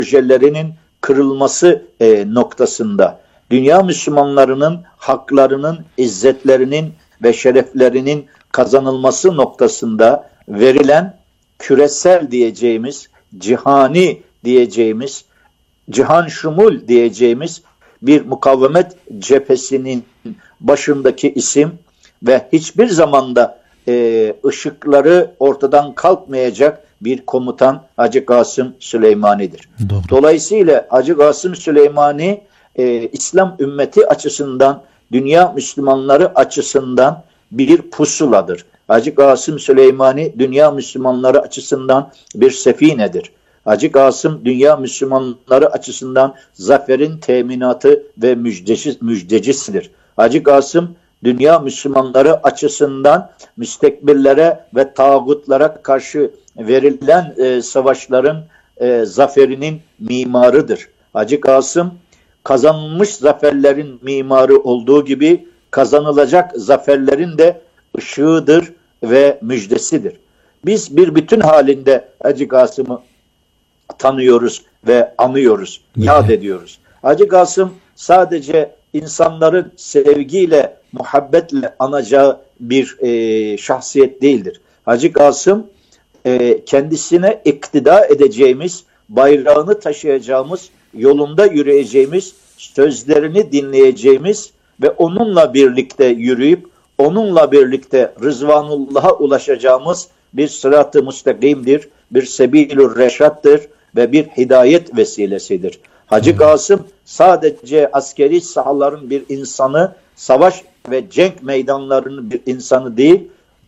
projelerinin kırılması noktasında, dünya Müslümanlarının haklarının, izzetlerinin ve şereflerinin kazanılması noktasında verilen küresel diyeceğimiz, cihani diyeceğimiz, cihan şumul diyeceğimiz bir mukavemet cephesinin başındaki isim ve hiçbir zamanda ışıkları ortadan kalkmayacak bir komutan Hacı Kasım Süleymani'dir. Doğru. Dolayısıyla Hacı Kasım Süleymani İslam ümmeti açısından, dünya Müslümanları açısından bir pusuladır. Hacı Kasım Süleymani dünya Müslümanları açısından bir sefinedir. Hacı Kasım dünya Müslümanları açısından zaferin teminatı ve müjdecisidir. Hacı Kasım dünya Müslümanları açısından müstekbirlere ve tağutlara karşı verilen savaşların zaferinin mimarıdır. Hacı Kasım kazanılmış zaferlerin mimarı olduğu gibi kazanılacak zaferlerin de ışığıdır ve müjdesidir. Biz bir bütün halinde Hacı Kasım'ı tanıyoruz ve anıyoruz, yad ediyoruz. Hacı Kasım sadece insanların sevgiyle, muhabbetle anacağı bir şahsiyet değildir. Hacı Kasım kendisine iktida edeceğimiz, bayrağını taşıyacağımız, yolunda yürüyeceğimiz, sözlerini dinleyeceğimiz ve onunla birlikte yürüyüp onunla birlikte Rızvanullah'a ulaşacağımız bir sırat-ı müstakimdir, bir sebilur reşattır ve bir hidayet vesilesidir. Hacı Kasım sadece askeri sahaların bir insanı, savaş ve cenk meydanlarının bir insanı değil,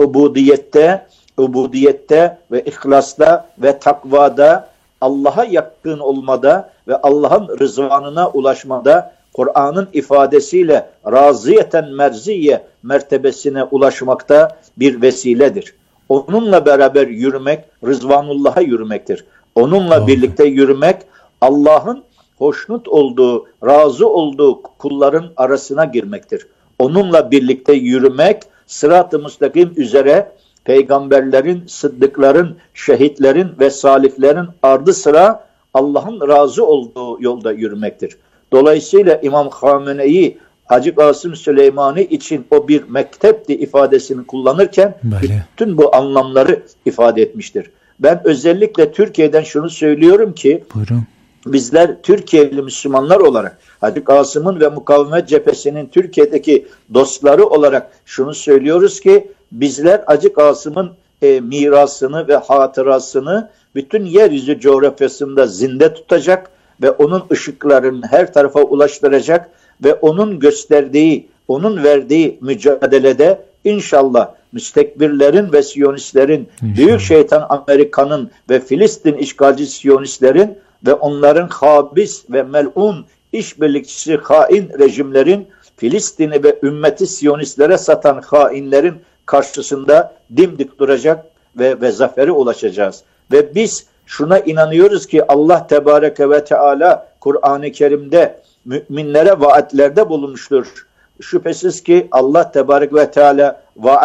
ubudiyette ve ihlasta ve takvada, Allah'a yakın olmada ve Allah'ın rızvanına ulaşmada, Kur'an'ın ifadesiyle raziyeten merziye mertebesine ulaşmakta bir vesiledir. Onunla beraber yürümek, Rızvanullah'a yürümektir. Onunla birlikte yürümek, Allah'ın hoşnut olduğu, razı olduğu kulların arasına girmektir. Onunla birlikte yürümek, sırat-ı müstakim üzere peygamberlerin, sıddıkların, şehitlerin ve salihlerin ardı sıra Allah'ın razı olduğu yolda yürümektir. Dolayısıyla İmam Hamene'yi Hacı Kasım Süleymani için o bir mektepti ifadesini kullanırken bütün bu anlamları ifade etmiştir. Ben özellikle Türkiye'den şunu söylüyorum ki, buyurun, bizler Türkiye'li Müslümanlar olarak Hacı Kasım'ın ve mukavemet cephesinin Türkiye'deki dostları olarak şunu söylüyoruz ki, bizler Hacı Kasım'ın mirasını ve hatırasını bütün yeryüzü coğrafyasında zinde tutacak ve onun ışıklarını her tarafa ulaştıracak ve onun gösterdiği, onun verdiği mücadelede inşallah müstekbirlerin ve Siyonistlerin, büyük şeytan Amerika'nın ve Filistin işgalci Siyonistlerin ve onların habis ve melun işbirlikçisi hain rejimlerin, Filistin'i ve ümmeti Siyonistlere satan hainlerin karşısında dimdik duracak ve zafere ulaşacağız. Ve biz şuna inanıyoruz ki Allah Tebareke ve Teala Kur'an-ı Kerim'de müminlere vaatlerde bulunmuştur. Şüphesiz ki Allah Tebareke ve Teala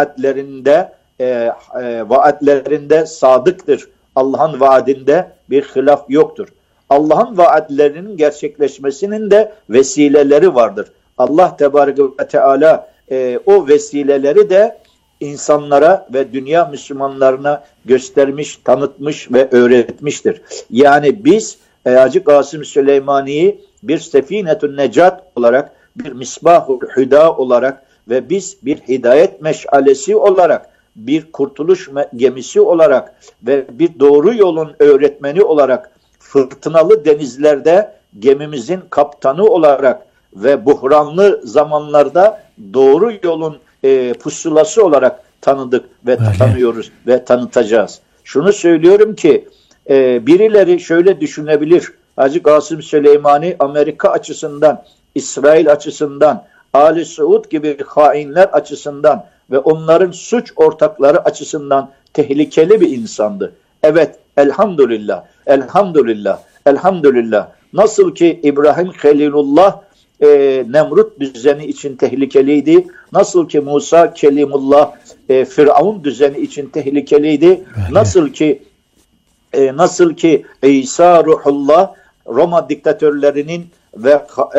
vaatlerinde sadıktır. Allah'ın vaadinde bir hilaf yoktur. Allah'ın vaatlerinin gerçekleşmesinin de vesileleri vardır. Allah Tebareke ve Teala o vesileleri de insanlara ve dünya Müslümanlarına göstermiş, tanıtmış ve öğretmiştir. Yani biz Hacı Kasım Süleymani'yi bir sefinetün necat olarak, bir misbahul hüda olarak ve biz bir hidayet meşalesi olarak, bir kurtuluş gemisi olarak ve bir doğru yolun öğretmeni olarak, fırtınalı denizlerde gemimizin kaptanı olarak ve buhranlı zamanlarda doğru yolun pusulası olarak tanıdık ve tanıyoruz ve tanıtacağız. Şunu söylüyorum ki birileri şöyle düşünebilir: Hacı Kasım Süleymani Amerika açısından, İsrail açısından, Ali Suud gibi hainler açısından ve onların suç ortakları açısından tehlikeli bir insandı. Evet, elhamdülillah, elhamdülillah, elhamdülillah. Nasıl ki İbrahim Halilullah Nemrut düzeni için tehlikeliydi, nasıl ki Musa Kelimullah Firavun düzeni için tehlikeliydi, nasıl ki İsa Ruhullah Roma diktatörlerinin ve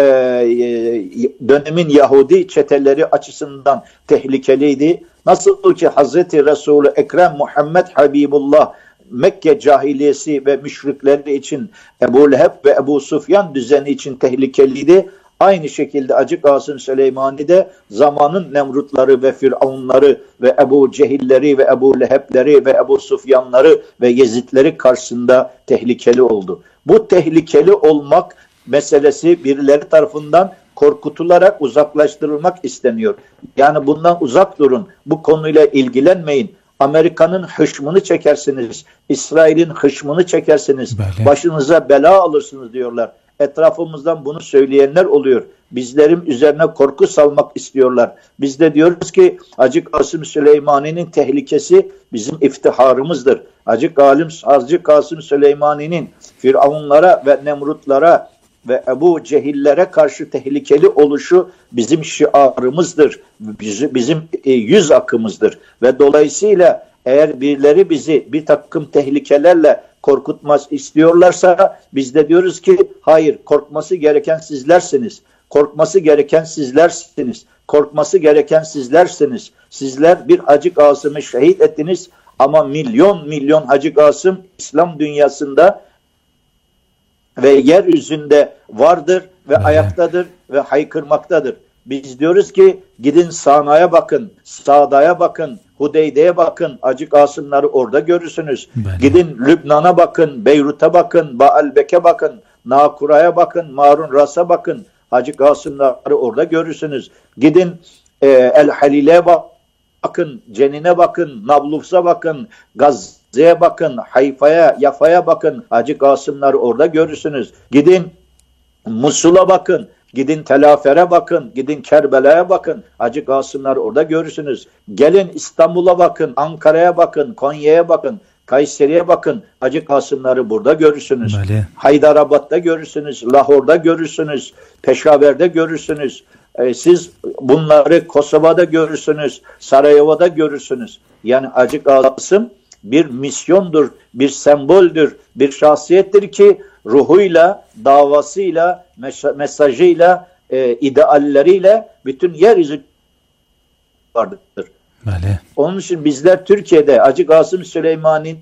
dönemin Yahudi çeteleri açısından tehlikeliydi. Nasıl ki Hazreti Resul-i Ekrem Muhammed Habibullah Mekke cahiliyesi ve müşrikleri için Ebu Leheb ve Ebu Sufyan düzeni için tehlikeliydi. Aynı şekilde Hacı Kasım Süleymani de zamanın Nemrutları ve Firavunları ve Ebu Cehilleri ve Ebu Lehebleri ve Ebu Sufyanları ve Yezidleri karşısında tehlikeli oldu. Bu tehlikeli olmak meselesi birileri tarafından korkutularak uzaklaştırılmak isteniyor. Yani bundan uzak durun, bu konuyla ilgilenmeyin. Amerika'nın hışmını çekersiniz, İsrail'in hışmını çekersiniz, başınıza bela alırsınız diyorlar. Etrafımızdan bunu söyleyenler oluyor. Bizlerin üzerine korku salmak istiyorlar. Biz de diyoruz ki Hacı Kasım Süleymani'nin tehlikesi bizim iftiharımızdır. Hacı Kasım Süleymani'nin Firavunlara ve Nemrutlara ve Ebu Cehillere karşı tehlikeli oluşu bizim şiarımızdır. Bizim yüz akımızdır. Ve dolayısıyla eğer birileri bizi bir takım tehlikelerle korkutmaz istiyorlarsa biz de diyoruz ki hayır, korkması gereken sizlersiniz. Korkması gereken sizlersiniz. Korkması gereken sizlersiniz. Sizler bir Hacı Kasım'ı şehit ettiniz ama milyon milyon Hacı Kasım İslam dünyasında ve yeryüzünde vardır ve ayaktadır ve haykırmaktadır. Biz diyoruz ki gidin Sana'ya bakın, Sa'da'ya bakın, Hudeyde'ye bakın, Hacı Kasımları orada görürsünüz. Gidin Lübnan'a bakın, Beyrut'a bakın, Baalbek'e bakın, Nakura'ya bakın, Marun Ras'a bakın, Hacı Kasımları orada görürsünüz. Gidin El Halil'e bakın, Cenin'e bakın, Nablus'a bakın, Gazze'ye bakın, Hayfa'ya, Yafa'ya bakın, Hacı Kasımları orada görürsünüz. Gidin Musul'a bakın, gidin Telafer'e bakın, gidin Kerbela'ya bakın, Hacı Kasımları orada görürsünüz. Gelin İstanbul'a bakın, Ankara'ya bakın, Konya'ya bakın, Kayseri'ye bakın, Hacı Kasımları burada görürsünüz. Haydarabad'da görürsünüz, Lahor'da görürsünüz, Peşaver'de görürsünüz. Siz bunları Kosova'da görürsünüz, Sarajevo'da görürsünüz. Yani Hacı Kasım bir misyondur, bir semboldür, bir şahsiyettir ki ruhuyla, davasıyla, mesajıyla, idealleriyle bütün yeryüzü vardır. Onun için bizler Türkiye'de Hacı Kasım Süleymani'nin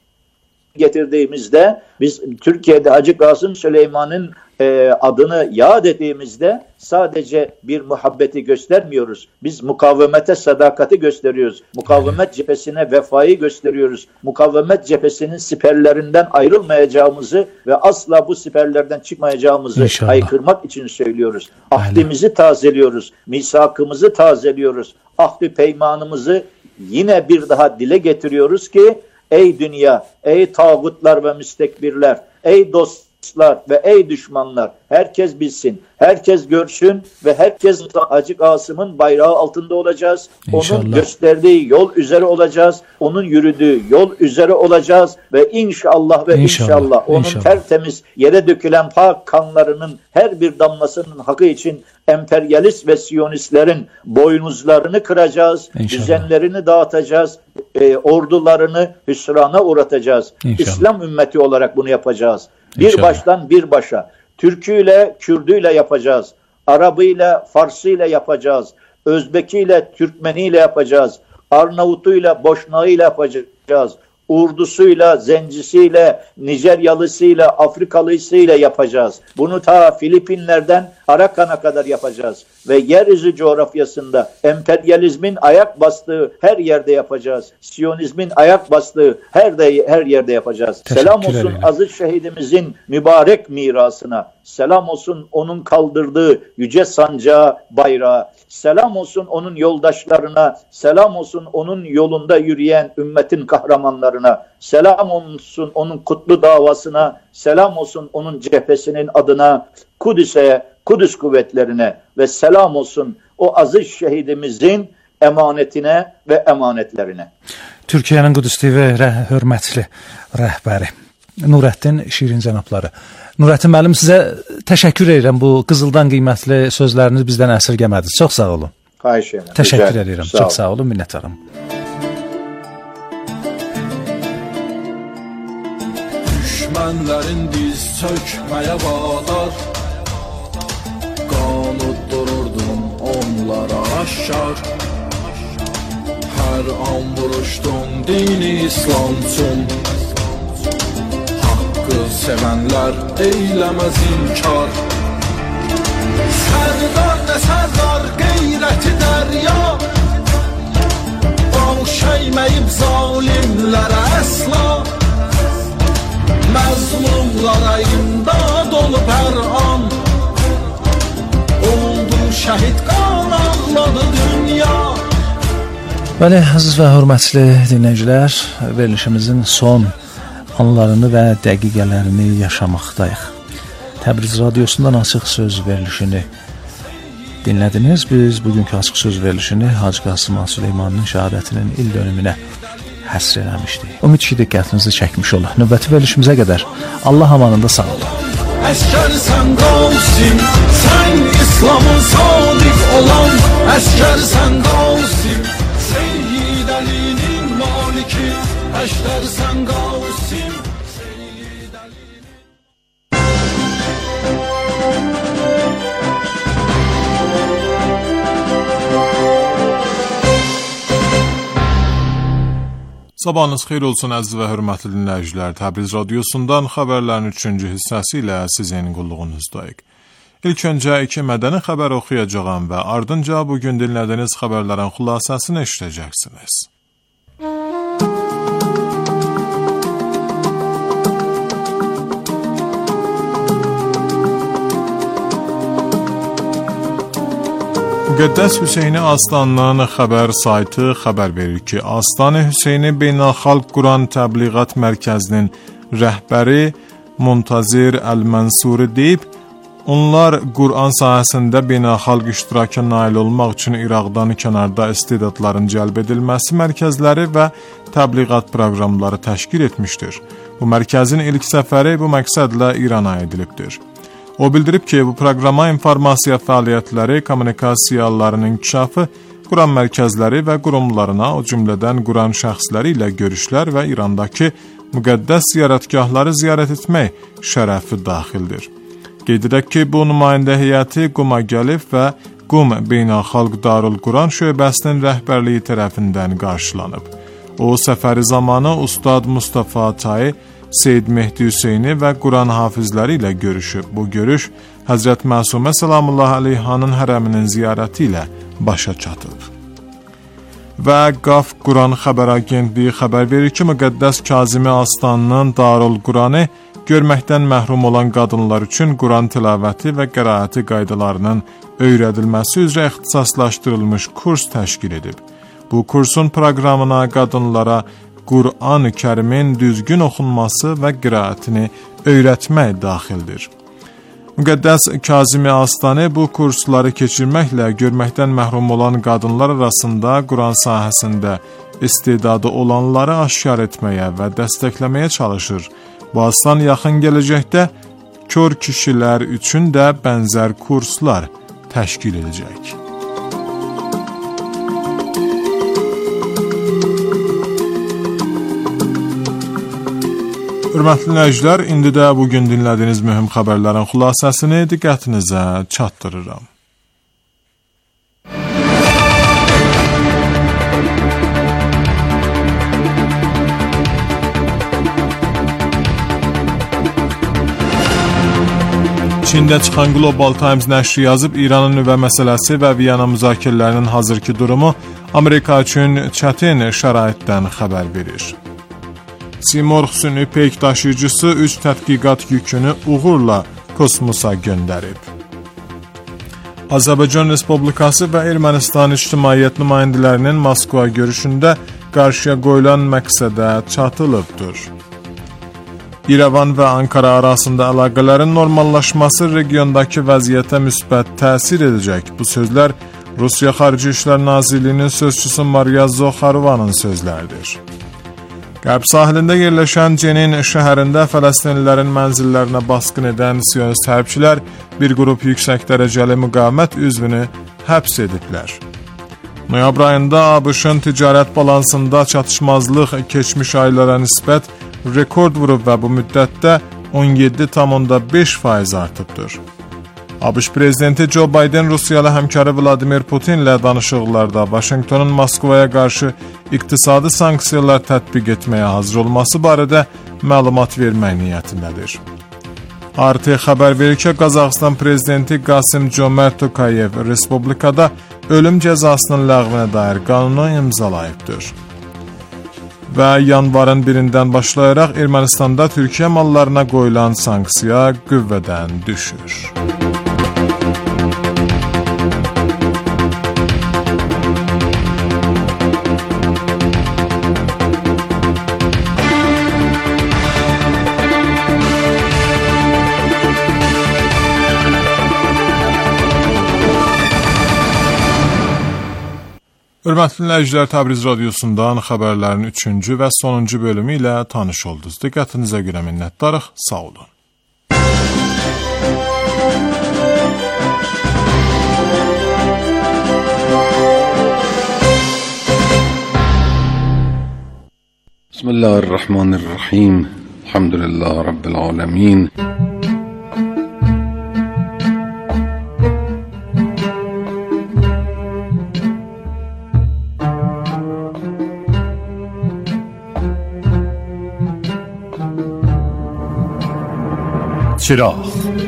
getirdiğimizde, biz Türkiye'de Hacı Kasım Süleyman'ın adını yad ettiğimizde sadece bir muhabbeti göstermiyoruz. Biz mukavemete sadakati gösteriyoruz. Mukavemet cephesine vefayı gösteriyoruz. Mukavemet cephesinin siperlerinden ayrılmayacağımızı ve asla bu siperlerden çıkmayacağımızı haykırmak için söylüyoruz. Ahdimizi tazeliyoruz. Misakımızı tazeliyoruz. Ahd-ı peymanımızı yine bir daha dile getiriyoruz ki ey dünya, ey tağutlar ve müstekbirler, ey dostlar ve ey düşmanlar, herkes bilsin, herkes görsün ve herkes Hacı Kasım'ın bayrağı altında olacağız. İnşallah. Onun gösterdiği yol üzere olacağız. Onun yürüdüğü yol üzere olacağız ve inşallah ve inşallah onun tertemiz yere dökülen pak kanlarının her bir damlasının hakkı için emperyalist ve siyonistlerin boynuzlarını kıracağız, düzenlerini dağıtacağız, ordularını hüsrana uğratacağız. İslam ümmeti olarak bunu yapacağız. Bir baştan bir başa. Türküyle, Kürdüyle yapacağız. Arabıyla, Farsıyla yapacağız. Özbekiyle, Türkmeniyle yapacağız. Arnavutuyla, Boşnağıyla yapacağız. Urdusuyla, Zencisiyle, Nijeryalısıyla, Afrikalısıyla yapacağız. Bunu ta Filipinler'den Arakan'a kadar yapacağız. Ve yeryüzü coğrafyasında emperyalizmin ayak bastığı her yerde yapacağız. Siyonizmin ayak bastığı her yerde yapacağız. Selam olsun aziz şehidimizin mübarek mirasına. Selam olsun onun kaldırdığı yüce sancağı, bayrağı. Selam olsun onun yoldaşlarına. Selam olsun onun yolunda yürüyen ümmetin kahramanlarına. Selam olsun onun kutlu davasına. Selam olsun onun cephesinin adına. Kudüs'e, Kudüs kuvvetlerine ve selam olsun o aziz şehidimizin emanetine ve emanetlerine. Türkiye'nin Qudüs TV hörmətli rəhbəri Nurəddin Şirin cənabları. Nurəddin müəllim, sizə təşəkkür edirəm, bu qızıldan qiymətli sözləriniz bizdən əsirgəmədiniz. Çox sağ olun. Xahiş edirəm. Təşəkkür edirəm. Çox sağ olun, minnətdaram. düşmənlərin diz çökməyə vadar. Qanut dururdum onlara aşkar. Hər an vuruşdum dini İslam üçün. Haqqı sevənlər eyləməz inkar. Sərdar nə sərdar qeyrəti dərya, baş əyməyib zalimlərə əsla. Məzlumlara imdad olub hər an, oldu şəhid qan ağladı dünya. Bəli, əziz və hörmətli dinləyicilər, verilişimizin son anlarını və dəqiqələrini yaşamaqdayıq. Təbriz Radiosundan Açıq Söz verilişini dinlədiniz. Biz bugünkü Açıq Söz verilişini Hacı Qasım Süleymanın şəhadətinin il dönümünə həsr eləmişdik. Ümid ki, diqqətinizi çəkmiş ola. Növbəti verilişimizə qədər Allah amanında sağ olun. Əskər sən Qasim, sən İslamın sadiq olan, əskər sən Qasim, Seyyid Əlinin maliki, əşlər sən Qasim. Sabahınız xeyir olsun əziz və hörmətli dinləyicilər. Təbriz Radiosundan xəbərlərin 3-cü hissəsi ilə sizin qulluğunuzdayıq. İlk öncə 2 mədəni xəbər oxuyacağam və ardınca bugün dinlədiyiniz xəbərlərin xülasəsini eşidəcəksiniz. Müqəddəs Hüseyni Aslanın xəbər saytı xəbər verir ki, Aslan-ı Hüseyni Beynəlxalq Quran Təbliğat Mərkəzinin rəhbəri Muntazir Əl-Mənsuri deyib, onlar Quran sahəsində beynəlxalq iştiraka nail olmaq üçün İraqdan kənarda istedadların cəlb edilməsi mərkəzləri və təbliğat proqramları təşkil etmişdir. Bu mərkəzin ilk səfəri bu məqsədlə İrana edilibdir. O bildirib ki, bu proqrama informasiya fəaliyyətləri, kommunikasiyalarının inkişafı, Quran mərkəzləri və qurumlarına, o cümlədən Quran şəxsləri ilə görüşlər və İrandakı müqəddəs ziyarətgahları ziyarət etmək şərəfi daxildir. Qeyd edək ki, bu nümayəndə heyəti Quma gəlib və Qum Beynəlxalq Darul Quran şöbəsinin rəhbərliyi tərəfindən qarşılanıb. O, səfəri zamanı Ustad Mustafa Atayı, Seyyid Mehdi Hüseyni və Quran hafizləri ilə görüşüb. Bu görüş Həzrət Məsumə Salamullah Aleyhanın hərəminin ziyarəti ilə başa çatıb. Və Qaf Quran xəbər agentliyi xəbər verir ki, Müqəddəs Kazimi Aslanının Darul Quranı görməkdən məhrum olan qadınlar üçün Quran tilavəti və qəraəti qaydalarının öyrədilməsi üzrə ixtisaslaşdırılmış kurs təşkil edib. Bu kursun proqramına qadınlara Quran-ı Kərimin düzgün oxunması və qiraətini öyrətmək daxildir. Müqəddəs Kazimi Aslanı bu kursları keçirməklə görməkdən məhrum olan qadınlar arasında Quran sahəsində istedadı olanları aşkar etməyə və dəstəkləməyə çalışır. Bu aslan yaxın gələcəkdə kör kişilər üçün də bənzər kurslar təşkil edəcək. Hörmətli dinləyicilər, indi də bugün dinlədiyiniz mühüm xəbərlərin xülasəsini diqqətinizə çatdırıram. Çində çıxan Global Times nəşri yazıb, İranın nüvə məsələsi və Viyana müzakirələrinin hazırki durumu Amerika üçün çətin şəraitdən xəbər verir. Simorq süni peyk daşıyıcısı 3 tədqiqat yükünü uğurla kosmosa göndərib. Azərbaycan Respublikası və Ermənistan ictimaiyyət nümayəndələrinin Moskva görüşündə qarşıya qoyulan məqsədə çatılıbdır. İrəvan və Ankara arasında əlaqələrin normallaşması regiondakı vəziyyətə müsbət təsir edəcək. Bu sözlər Rusiya Xarici İşlər Nazirliyinin sözçüsü Mariya Zoxarovanın sözləridir. Qərb sahilində yerləşən Cenin şəhərində Fələstinlilərin mənzillərinə basqın edən siyonist hərbçilər bir qrup yüksək dərəcəli müqavimət üzvünü həbs ediblər. Noyabr ayında ABŞ-ın ticarət balansında çatışmazlıq keçmiş aylara nisbət rekord vurub və bu müddətdə 17,5% artıbdır. ABŞ prezidenti Joe Biden Rusiyalı həmkarı Vladimir Putinlə danışıqlarda Vaşinqtonun Moskvaya qarşı iqtisadi sanksiyalar tətbiq etməyə hazır olması barədə məlumat vermək niyyətindədir. RT xəbər verir ki, Qazaxıstan prezidenti Qasım-Jomart Tokayev respublikada ölüm cəzasının ləğvinə dair qanunu imzalayıbdır. Və yanvarın 1-dən başlayaraq Ermənistanda Türkiyə mallarına qoyulan sanksiya qüvvədən düşür. Hörmətli dinləyicilər, Təbriz radiosundan xəbərlərin 3-cü və sonuncu bölümü ilə tanış oldunuz. Diqqətinizə görə minnətdarıq. Sağ olun. Bismillahirrahmanirrahim. Elhamdülillah Rabbil alemin. چراغ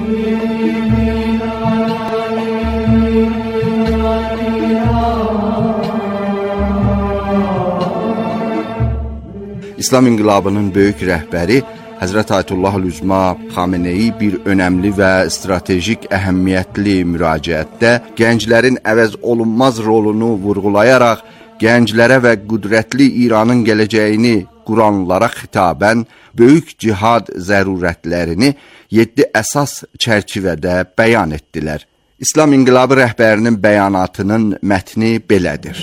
İslam İnqilabının böyük rəhbəri Həzrət Ayətullah Üzma Xameneyi bir önəmli və stratejik əhəmiyyətli müraciətdə gənclərin əvəz olunmaz rolunu vurğulayaraq gənclərə və qüdrətli İranın gələcəyini quranlara xitabən böyük cihad zərurətlərini 7 əsas çərçivədə bəyan etdilər. İslam İnqilabı rəhbərinin bəyanatının mətni belədir.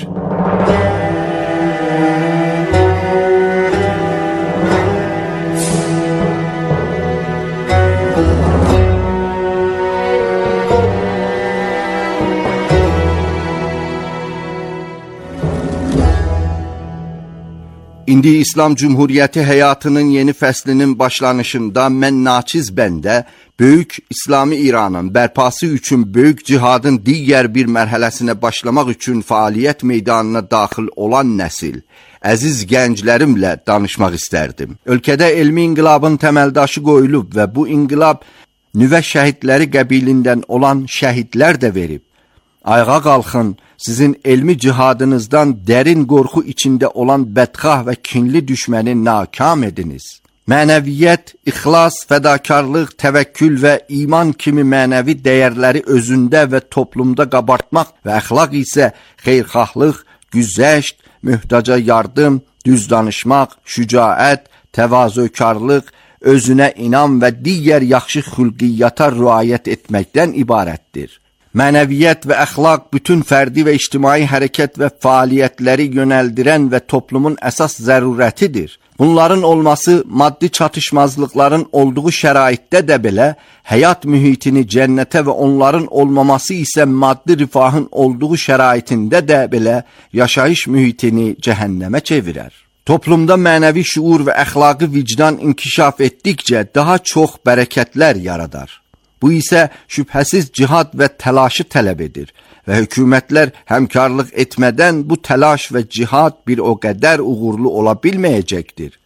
İndi İslam Cumhuriyyəti həyatının yeni fəslinin başlanışında mən naçiz bəndə böyük İslami İranın bərpası üçün böyük cihadın digər bir mərhələsinə başlamaq üçün fəaliyyət meydanına daxil olan nəsil, əziz gənclərimlə danışmaq istərdim. Ölkədə elmi inqilabın təməldaşı qoyulub və bu inqilab nüvə şəhidləri qəbilindən olan şəhidlər də verib. Ayağa qalxın, sizin elmi cihadınızdan dərin qorxu içində olan bədxah və kinli düşməni nakam ediniz. Mənəviyyət, ixlas, fədakarlıq, təvəkkül və iman kimi mənəvi dəyərləri özündə və toplumda qabartmaq və əxlaq isə xeyirxahlıq, güzəşt, möhtaca yardım, düz danışmaq, şücaət, təvazökarlıq, özünə inam və digər yaxşı xülqiyyata riayət etməkdən ibarətdir. Mənəviyyət və əxlaq bütün fərdi və ictimai hərəkət və fəaliyyətləri yönəldirən və toplumun əsas zərurətidir. Bunların olması maddi çatışmazlıqların olduğu şəraitdə də belə həyat mühitini cənnətə və onların olmaması isə maddi rifahın olduğu şəraitində də belə yaşayış mühitini cəhənnəmə çevirər. Toplumda mənəvi şuur və əxlaqi vicdan inkişaf etdikcə daha çox bərəkətlər yaradar. Bu isə şübhəsiz cihad və təlaşı tələb edir və hökumətlər həmkarlıq etmədən bu təlaş və cihad bir o qədər uğurlu ola bilməyəcəkdir.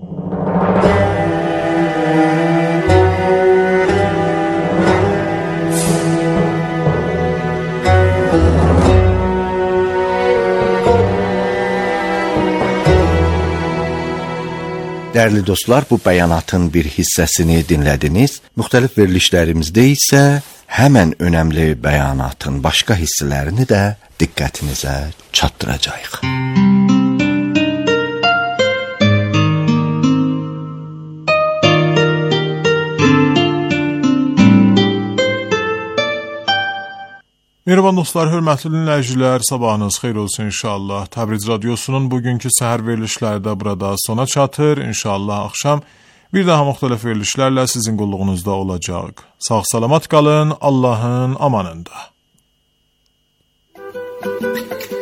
Dəyərli dostlar, bu bəyanatın bir hissəsini dinlədiniz. Müxtəlif verilişlərimizdə isə həmən önəmli bəyanatın başqa hissələrini də diqqətinizə çatdıracağıq. Merhaba dostlar, hörmətli dinləyicilər, sabahınız xeyir olsun inşallah. Təbriz radiosunun bugünkü səhər verilişləri də burada sona çatır. İnşallah axşam bir daha müxtəlif verilişlərlə sizin qulluğunuzda olacaq. Sağ salamat qalın, Allahın amanında.